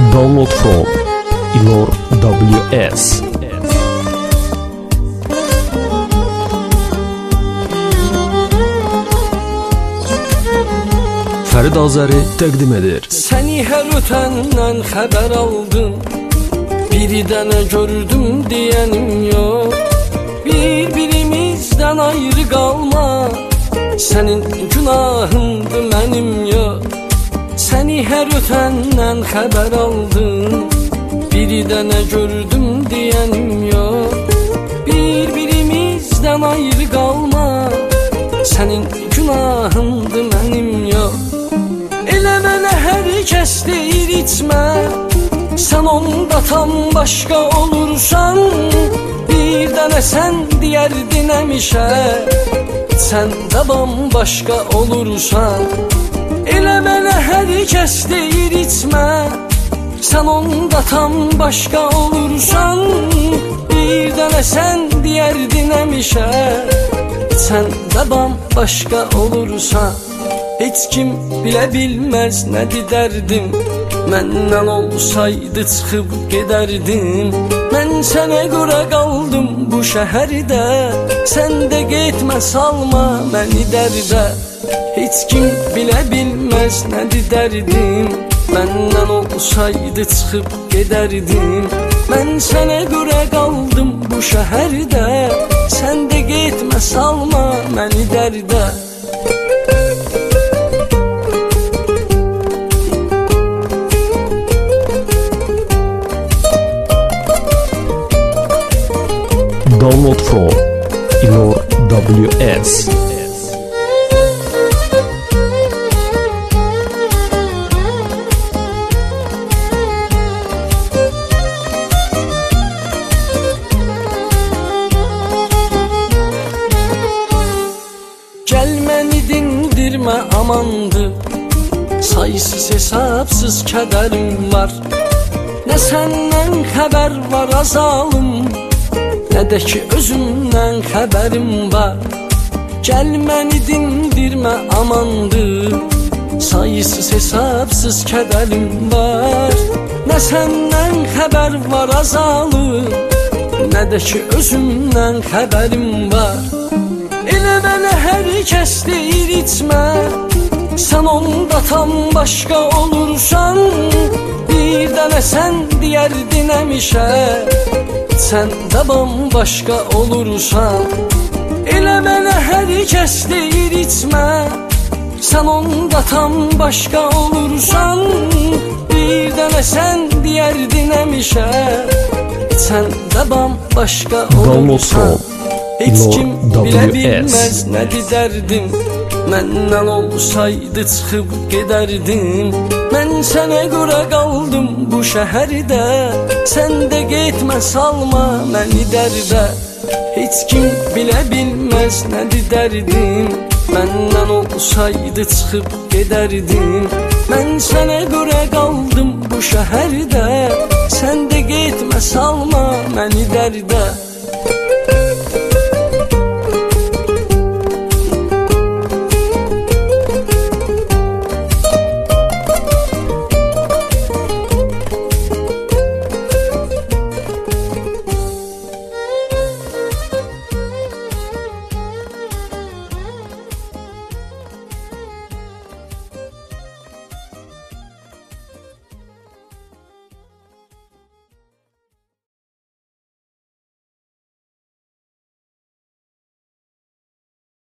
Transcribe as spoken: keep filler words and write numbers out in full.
Download from Ilor W S. Fərid Azəri təqdim edir. Səni hər ötəndən xəbər aldım, biri dənə gördüm deyənim yox. Bir-birimizdən ayrı qalma, sənin günahındır mənim yox. Səni hər ötəndən xəbər aldım, biri dənə gördüm deyənim yox. Bir-birimizdən ayrı qalma, sənin günahındır mənim yox. Elə mənə hər kəs deyir içmə, sən onda tam başqa olursan. Bir dənə sən deyərdin həmişə, sən də bambaşqa olursan. Elə mənə hər kəs deyir içmə, sən onda tam başqa olursan. Bir dənə sən deyərdin həmişə, sən də bambaşqa olursan. Heç kim bilə bilməz nədir dərdim, məndən olsaydı çıxıb gedərdim. Mən sənə görə qaldım bu şəhərdə, sən də getmə salma məni dərdə. Heç kim bilə bilməz nədir dərdim, məndən olsaydı çıxıb gedərdim. Mən sənə görə qaldım bu şəhərdə, sən də getmə salma məni dərdə. Download from Ilor W S. Gəl məni dindirmə amandır, sayısız hesabsız kədərim var. Nə səndən xəbər var azalım, nə də ki özümdən xəbərim var. Gəl məni dindirmə amandır, sayısız hesabsız kədərim var. Nə səndən xəbər var azalım, nə də ki özümdən xəbərim var. Elə mənə hər kəs deyir içmə, sən onda tam başqa olursan. Bir dənə sən deyərdin həmişə, sən də bambaşqa olursan. Elə mənə hər kəs deyir içmə, sən onda tam başqa olursan. Bir dənə sən deyərdin həmişə, sən də bambaşqa olursan. Heç kim bilə bilməz nədir dərdim, məndən olsaydı çıxıb gedərdim. Mən sənə görə qaldım bu şəhərdə, sən də getmə salma məni dərdə. Heç kim bilə bilməz nədir dərdim, məndən olsaydı çıxıb gedərdim. Mən sənə görə qaldım bu şəhərdə, sən də getmə salma məni dərdə.